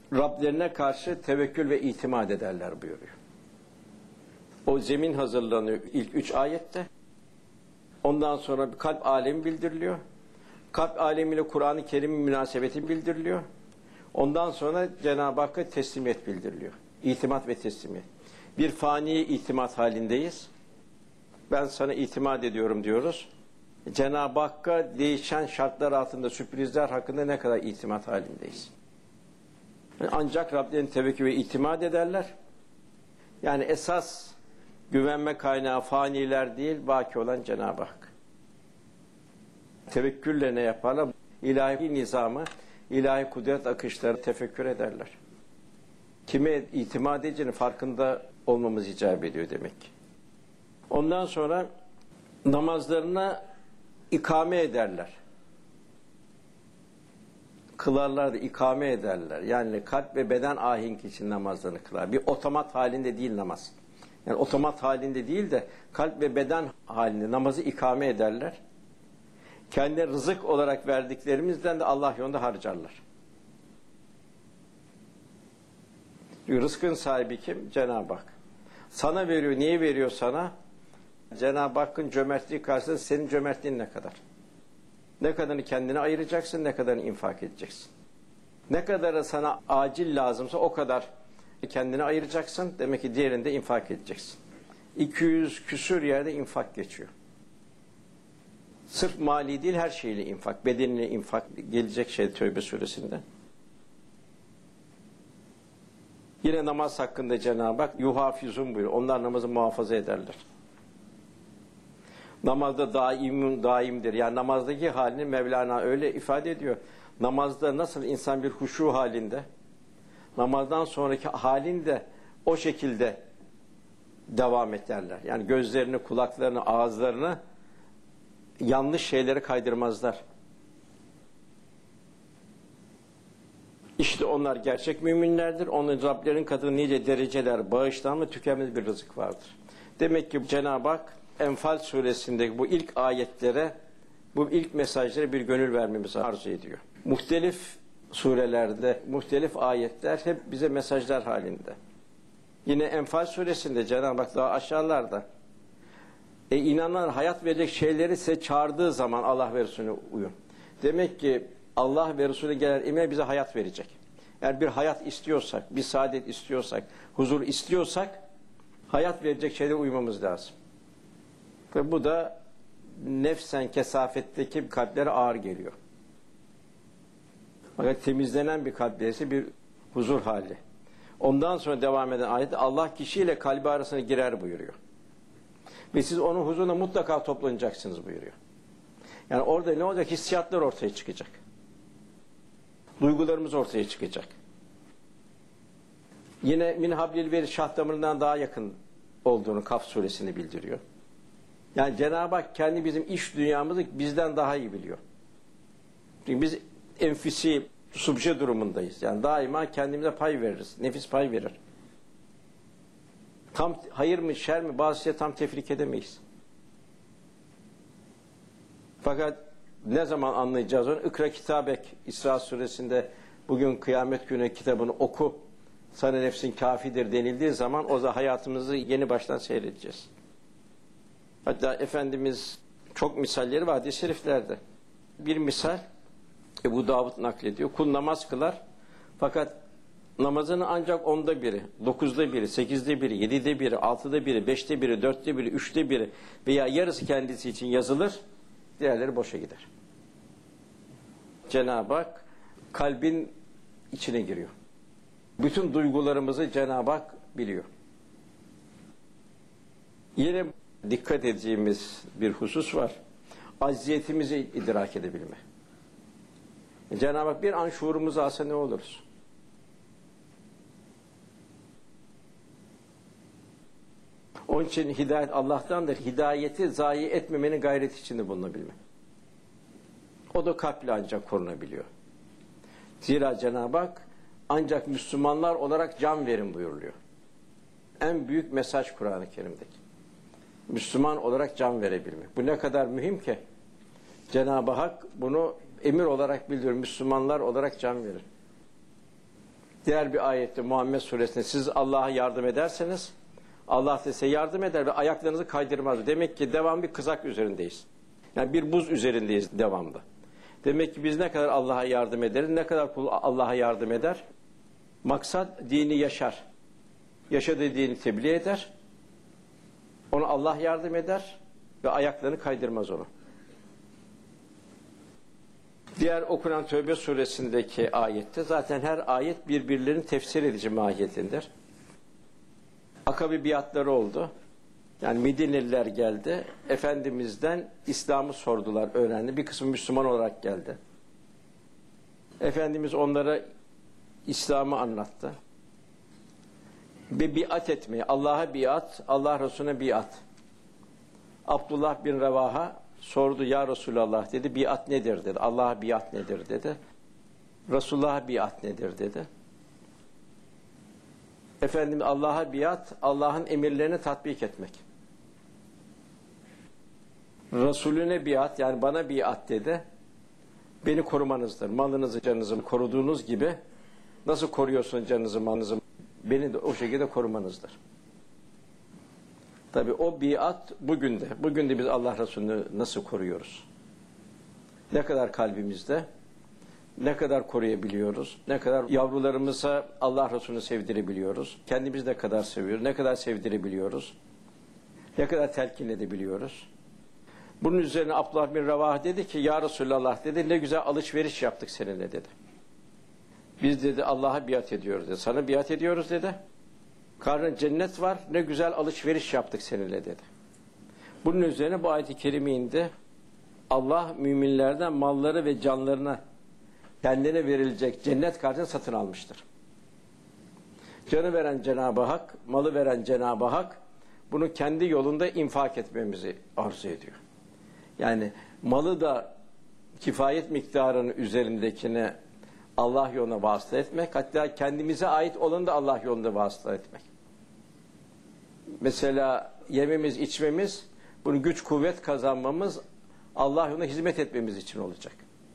Rablerine karşı tevekkül ve itimat ederler buyuruyor. O zemin hazırlanıyor ilk 3 ayette. Ondan sonra bir kalp alemi bildiriliyor. Kalp alemiyle Kur'an-ı Kerim'in münasebeti bildiriliyor. Ondan sonra Cenab-ı Hakk'a teslimiyet bildiriliyor. İtimat ve teslimiyet. Bir fani itimat halindeyiz. Ben sana itimat ediyorum diyoruz. Cenab-ı Hakk'a değişen şartlar altında sürprizler hakkında ne kadar itimat halindeyiz. Ancak Rablerine tevekkül ve itimat ederler. Yani esas güvenme kaynağı faniler değil, baki olan Cenab-ı Hak. Tevekkülle ne yaparlar? İlahi nizamı, ilahi kudret akışları tefekkür ederler. Kime itimat edeceğinin farkında olmamız icap ediyor demek ki. Ondan sonra namazlarına ikame ederler. Kılarlar da ikame ederler. Yani kalp ve beden ahenk için namazlarını kılar. Bir otomat halinde değil namaz. Yani otomat halinde değil de kalp ve beden halinde namazı ikame ederler. Kendine rızık olarak verdiklerimizden de Allah yolunda harcarlar. Rızkın sahibi kim? Cenab-ı Hak. Sana veriyor. Niye veriyor sana? Cenab-ı Hakk'ın cömertliği karşısında senin cömertliğin ne kadar? Ne kadarını kendine ayıracaksın, ne kadarını infak edeceksin. Ne kadarı sana acil lazımsa o kadar kendine ayıracaksın. Demek ki diğerinde infak edeceksin. 200 küsür yerde infak geçiyor. Sırf mali değil, her şeyle infak. Bedenine infak gelecek şey Tevbe suresinde. Yine namaz hakkında Cenab-ı Hak yuhafizun buyuruyor. Onlar namazı muhafaza ederler. Namazda daimdir. Yani namazdaki halini Mevlana öyle ifade ediyor. Namazda nasıl insan bir huşu halinde, namazdan sonraki halinde o şekilde devam ederler. Yani gözlerini, kulaklarını, ağızlarını yanlış şeyleri kaydırmazlar. İşte onlar gerçek müminlerdir. Onun Rablerin katında nice dereceler, bağışlanma, tükenmez bir rızık vardır. Demek ki Cenab-ı Hak Enfal suresindeki bu ilk ayetlere, bu ilk mesajlara bir gönül vermemizi arzu ediyor. Muhtelif surelerde, muhtelif ayetler hep bize mesajlar halinde. Yine Enfal suresinde Cenab-ı Hak daha aşağılarda inananlar hayat verecek şeyleri size çağırdığı zaman Allah ve Resulüne uyun. Demek ki Allah ve Resulü gelen emir bize hayat verecek. Eğer bir hayat istiyorsak, bir saadet istiyorsak, huzur istiyorsak hayat verecek şeylere uymamız lazım. Ve bu da nefsen kesafetteki kalplere ağır geliyor. Fakat temizlenen bir kalplesi bir huzur hali. Ondan sonra devam eden ayette Allah kişiyle kalbi arasına girer buyuruyor. Ve siz onun huzuruna mutlaka toplanacaksınız buyuruyor. Yani orada ne olacak? Hissiyatlar ortaya çıkacak. Duygularımız ortaya çıkacak. Yine min hablil verid şah damarından daha yakın olduğunu Kaf suresini bildiriyor. Yani Cenab-ı Hak kendi bizim iş dünyamızı bizden daha iyi biliyor. Çünkü biz enfisi subje durumundayız. Yani daima kendimize pay veririz. Nefis pay verir. Tam hayır mı şer mi bazı şeyleri tam tefrik edemeyiz. Fakat ne zaman anlayacağız onu? İkra kitabek İsra suresinde bugün kıyamet günü kitabını oku. Sana nefsin kafidir denildiği zaman o da hayatımızı yeni baştan seyredeceğiz. Hatta Efendimiz çok misalleri var hadis-i şeriflerde. Bir misal Ebu Davud naklediyor. Kul namaz kılar fakat namazını ancak 10'da biri, 9'da biri, 8'de biri, 7'de biri, 6'da biri, 5'te biri, 4'te biri, 3'te biri veya yarısı kendisi için yazılır, diğerleri boşa gider. Cenab-ı Hak kalbin içine giriyor. Bütün duygularımızı Cenab-ı Hak biliyor. Yine dikkat edeceğimiz bir husus var. Acziyetimizi idrak edebilme. Cenab-ı Hak bir an şuurumuzu alsa ne oluruz? Onun için hidayet Allah'tandır. Hidayeti zayi etmemenin gayreti içinde bulunabilme. O da kalple ancak korunabiliyor. Zira Cenab-ı Hak ancak Müslümanlar olarak can verin buyuruluyor. En büyük mesaj Kur'an-ı Kerim'deki. Müslüman olarak can verebilmek. Bu ne kadar mühim ki Cenab-ı Hak bunu emir olarak bildiriyor. Müslümanlar olarak can verir. Diğer bir ayette Muhammed Suresinde siz Allah'a yardım ederseniz Allah size yardım eder ve ayaklarınızı kaydırmaz. Demek ki devam bir kızak üzerindeyiz. Yani bir buz üzerindeyiz devamlı. Demek ki biz ne kadar Allah'a yardım ederiz, ne kadar kul Allah'a yardım eder? Maksat dini yaşar. Yaşadığı dini tebliğ eder. Ona Allah yardım eder ve ayaklarını kaydırmaz onu. Diğer okunan Tövbe suresindeki ayette zaten her ayet birbirlerini tefsir edici mahiyetindir. Akabe biatları oldu. Yani Medineliler geldi. Efendimiz'den İslam'ı sordular, öğrendi. Bir kısmı Müslüman olarak geldi. Efendimiz onlara İslam'ı anlattı. Ve biat etmeyi, Allah'a biat, Allah Resulüne biat. Abdullah bin Revaha sordu, ya Resulallah dedi, biat nedir dedi. Allah'a biat nedir dedi. Resulullah'a biat nedir dedi. Efendim Allah'a biat, Allah'ın emirlerini tatbik etmek. Resulüne biat, yani bana biat dedi. Beni korumanızdır. Malınızı, canınızı koruduğunuz gibi nasıl koruyorsun canınızı, malınızı? Beni de o şekilde korumanızdır. Tabi o biat bugün de. Bugün de biz Allah Resulü'nü nasıl koruyoruz? Ne kadar kalbimizde? Ne kadar koruyabiliyoruz? Ne kadar yavrularımıza Allah Resulü'nü sevdirebiliyoruz? Kendimiz ne kadar seviyoruz? Ne kadar sevdirebiliyoruz? Ne kadar telkin edebiliyoruz? Bunun üzerine Abdullah bin Revaha dedi ki, ya Resulallah dedi, ne güzel alışveriş yaptık seninle dedi. Biz dedi Allah'a biat ediyoruz dedi. Sana biat ediyoruz dedi. Karnın cennet var, ne güzel alışveriş yaptık seninle dedi. Bunun üzerine bu ayet-i kerime indi. Allah müminlerden malları ve canlarına kendine verilecek cennet karşılığında satın almıştır. Canı veren Cenab-ı Hak, malı veren Cenab-ı Hak bunu kendi yolunda infak etmemizi arzu ediyor. Yani malı da kifayet miktarının üzerindekine Allah yoluna vasıta etmek, hatta kendimize ait olanı da Allah yolunda vasıta etmek. Mesela yememiz, içmemiz, bunu güç kuvvet kazanmamız Allah yoluna hizmet etmemiz için olacak.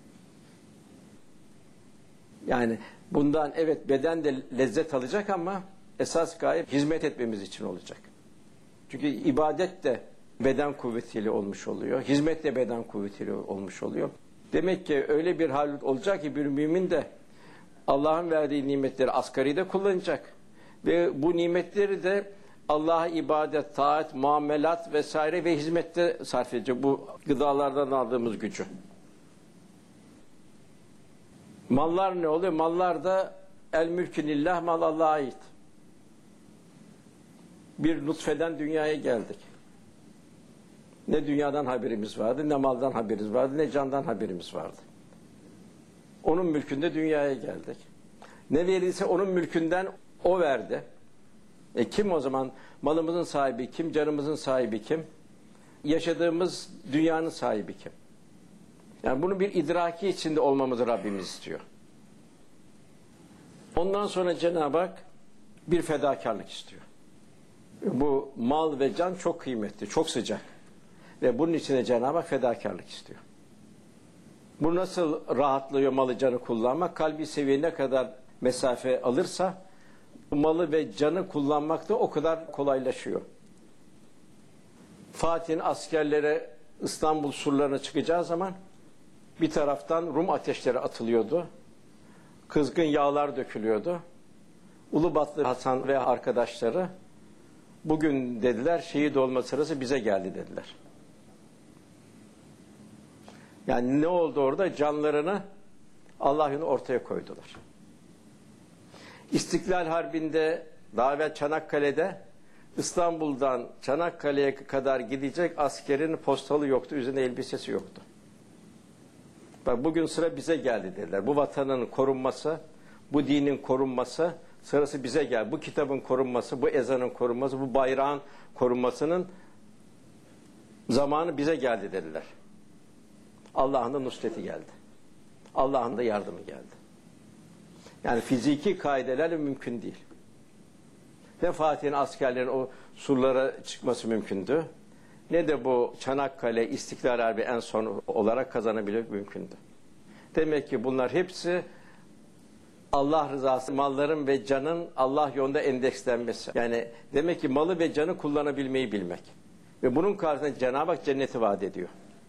Yani bundan evet beden de lezzet alacak ama esas gaye hizmet etmemiz için olacak. Çünkü ibadet de beden kuvvetiyle olmuş oluyor. Hizmet de beden kuvvetiyle olmuş oluyor. Demek ki öyle bir hal olacak ki bir mümin de Allah'ın verdiği nimetleri asgaride kullanacak. Ve bu nimetleri de Allah'a ibadet, taat, muamelat vesaire ve hizmette sarf edecek. Bu gıdalardan aldığımız gücü. Mallar ne oluyor? Mallar da el mülkü lillah, mal Allah'a ait. Bir nutfeden dünyaya geldik. Ne dünyadan haberimiz vardı, ne maldan haberimiz vardı, ne candan haberimiz vardı. Onun mülkünde dünyaya geldik. Ne verilse onun mülkünden o verdi. Kim o zaman? Malımızın sahibi kim? Canımızın sahibi kim? Yaşadığımız dünyanın sahibi kim? Yani bunun bir idraki içinde olmamızı Rabbimiz istiyor. Ondan sonra Cenab-ı Hak bir fedakarlık istiyor. Bu mal ve can çok kıymetli, çok sıcak. Ve bunun içine Cenab-ı Hak fedakarlık istiyor. Bu nasıl rahatlıyor malı canı kullanmak? Kalbi seviye ne kadar mesafe alırsa malı ve canı kullanmak da o kadar kolaylaşıyor. Fatih'in askerlere İstanbul surlarına çıkacağı zaman bir taraftan Rum ateşleri atılıyordu. Kızgın yağlar dökülüyordu. Ulubatlı Hasan ve arkadaşları bugün dediler şehit olma sırası bize geldi dediler. Yani ne oldu orada? Canlarını Allah yolunda ortaya koydular. İstiklal Harbi'nde daha evvel Çanakkale'de İstanbul'dan Çanakkale'ye kadar gidecek askerin postalı yoktu, üzerinde elbisesi yoktu. Bak bugün sıra bize geldi dediler. Bu vatanın korunması, bu dinin korunması sırası bize geldi. Bu kitabın korunması, bu ezanın korunması, bu bayrağın korunmasının zamanı bize geldi dediler. Allah'ın da nusreti geldi. Allah'ın da yardımı geldi. Yani fiziki kaidelerle mümkün değil. Ne Fatih'in askerlerin o surlara çıkması mümkündü, ne de bu Çanakkale, İstiklal Harbi en son olarak kazanabilmek mümkündü. Demek ki bunlar hepsi Allah rızası, malların ve canın Allah yolunda endekslenmesi. Yani demek ki malı ve canı kullanabilmeyi bilmek. Ve bunun karşısında Cenab-ı Hak cenneti vaat ediyor.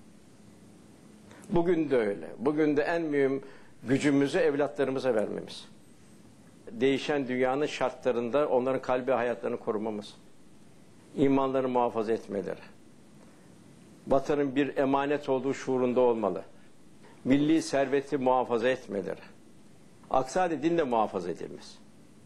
Bugün de öyle. Bugün de en mühim gücümüzü evlatlarımıza vermemiz. Değişen dünyanın şartlarında onların kalbi hayatlarını korumamız. İmanlarını muhafaza etmeleri. Vatanın bir emanet olduğu şuurunda olmalı. Milli serveti muhafaza etmeleri. Aksi halde din de muhafaza edilmez.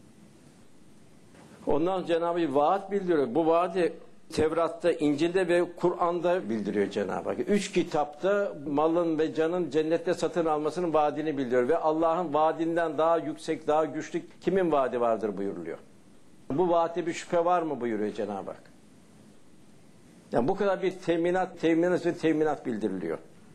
Ondan Cenab-ı Hak vaat bildiriyor. Bu vaadi Tevrat'ta, İncil'de ve Kur'an'da bildiriyor Cenab-ı Hak. 3 kitapta malın ve canın cennette satın almasının vaadini bildiriyor. Ve Allah'ın vaadinden daha yüksek, daha güçlü kimin vaadi vardır buyuruluyor. Bu vaatte bir şüphe var mı buyuruyor Cenab-ı Hak. Yani bu kadar bir teminat bildiriliyor.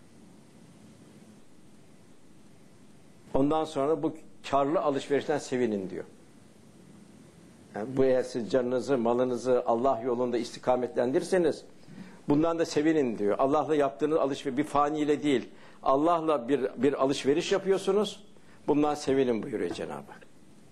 Ondan sonra bu karlı alışverişten sevinin diyor. Yani bu eğer siz canınızı, malınızı Allah yolunda istikametlendirirseniz bundan da sevinin diyor. Allah'la yaptığınız alışveriş bir faniyle değil. Allah'la bir alışveriş yapıyorsunuz. Bundan sevinin buyuruyor Cenab-ı Hak.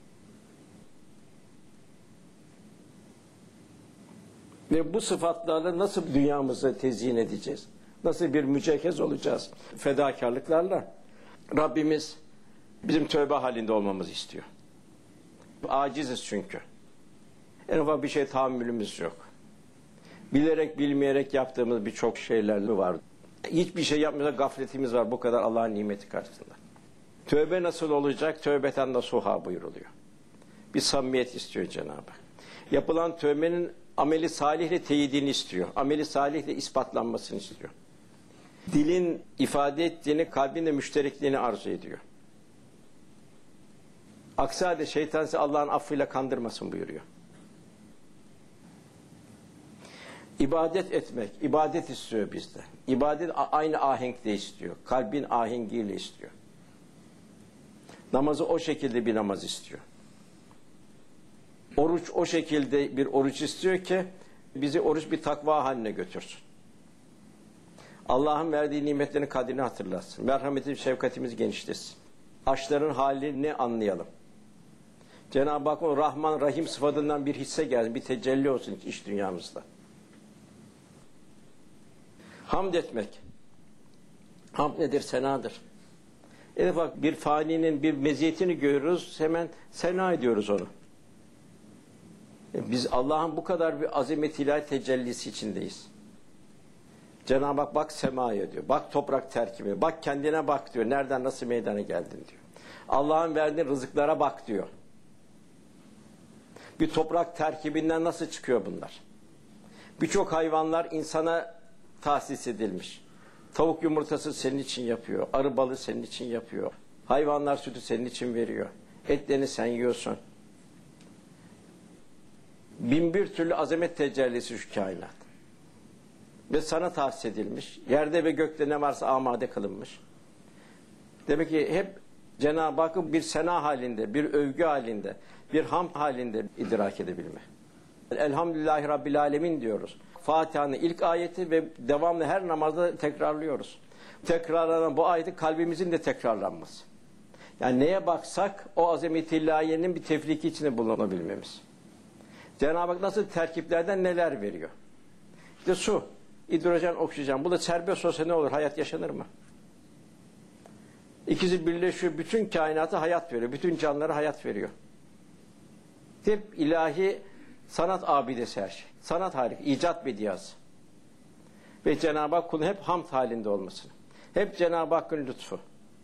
Ve bu sıfatlarla nasıl dünyamızı tezyin edeceğiz? Nasıl bir mücehhez olacağız? Fedakarlıklarla. Rabbimiz bizim tövbe halinde olmamızı istiyor. Aciziz çünkü. En ufak bir şey tahammülümüz yok. Bilerek bilmeyerek yaptığımız birçok şeyler var. Hiçbir şey yapmıyorsa gafletimiz var bu kadar Allah'ın nimeti karşısında. Tövbe nasıl olacak? Tövbeten nasuha buyuruluyor. Bir samimiyet istiyor Cenab-ı Hak. Yapılan tövbenin ameli salihle teyidini istiyor. Ameli salihle ispatlanmasını istiyor. Dilin ifade ettiğini, kalbin de müşterekliğini arzu ediyor. Aksi halde şeytan sizi Allah'ın affıyla kandırmasın buyuruyor. İbadet etmek, ibadet istiyor bizden. İbadet aynı ahenkle istiyor. Kalbin ahengiyle istiyor. Namazı o şekilde bir namaz istiyor. Oruç o şekilde bir oruç istiyor ki bizi oruç bir takva haline götürsün. Allah'ın verdiği nimetlerin kadrini hatırlatsın. Merhametimiz, şefkatimiz genişlesin. Açların halini anlayalım. Cenab-ı Hak o Rahman, Rahim sıfatından bir hisse gelsin, bir tecelli olsun iç dünyamızda. Hamd etmek. Hamd nedir? Senadır. Bak bir faninin bir meziyetini görüyoruz, hemen sena ediyoruz onu. Biz Allah'ın bu kadar bir azamet ilahi tecellisi içindeyiz. Cenab-ı Hak bak semaya diyor, bak toprak terkibi, bak kendine bak diyor, nereden nasıl meydana geldin diyor. Allah'ın verdiği rızıklara bak diyor. Bir toprak terkibinden nasıl çıkıyor bunlar? Birçok hayvanlar insana tahsis edilmiş. Tavuk yumurtası senin için yapıyor, arı balı senin için yapıyor. Hayvanlar sütü senin için veriyor. Etlerini sen yiyorsun. Bin bir türlü azamet tecellisi şu kainat. Ve sana tahsis edilmiş. Yerde ve gökte ne varsa amade kılınmış. Demek ki hep Cenab-ı Hakk'ı bir sena halinde, bir övgü halinde, bir hamd halinde idrak edebilme. Elhamdülillahi Rabbil Alemin diyoruz. Fatiha'nın ilk ayeti ve devamlı her namazda tekrarlıyoruz. Tekrarlanan bu ayeti kalbimizin de tekrarlanması. Yani neye baksak o azamet-i ilahiyenin bir tefriki içinde bulunabilmemiz. Cenab-ı Hak nasıl terkiplerden neler veriyor? İşte su, hidrojen, oksijen. Bu da serbest olsa ne olur? Hayat yaşanır mı? İkisi birleşiyor. Bütün kainata hayat veriyor. Bütün canlılara hayat veriyor. Hep ilahi sanat abidesi her şey. Sanat harika, icat bediası. Ve Cenab-ı Hak kulun hep hamd halinde olmasını. Hep Cenab-ı Hakk'ın lütfu.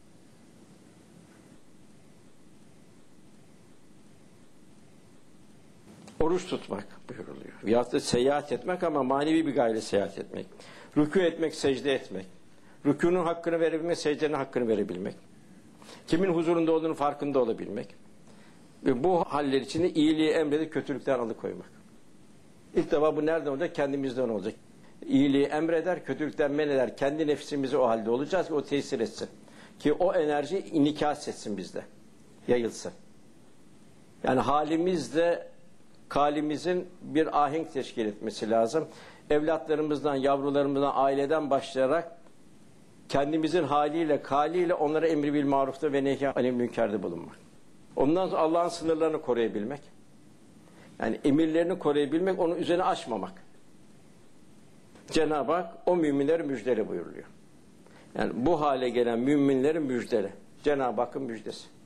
Oruç tutmak buyuruluyor. Veyahut da seyahat etmek ama manevi bir gayle seyahat etmek. Rükû etmek, secde etmek. Rükûnun hakkını verebilmek, secdenin hakkını verebilmek. Kimin huzurunda olduğunu farkında olabilmek. Ve bu haller içinde iyiliği emredip kötülükten alıkoymak. İlk defa bu nereden olacak? Kendimizden olacak. İyiliği emreder, kötülükten men eder. Kendi nefsimizi o halde olacağız ki o tesir etsin. Ki o enerji inikas etsin bizde. Yayılsın. Yani halimizde kalimizin bir ahenk teşkil etmesi lazım. Evlatlarımızdan, yavrularımızdan, aileden başlayarak kendimizin haliyle, kaliyle onlara emri bil marufta ve nehy anil münker'de bulunmak. Ondan sonra Allah'ın sınırlarını koruyabilmek. Yani emirlerini koruyabilmek, onun üzerine açmamak. Cenab-ı Hak o müminleri müjdele buyuruyor. Yani bu hale gelen müminlerin müjdele. Cenab-ı Hakk'ın müjdesi.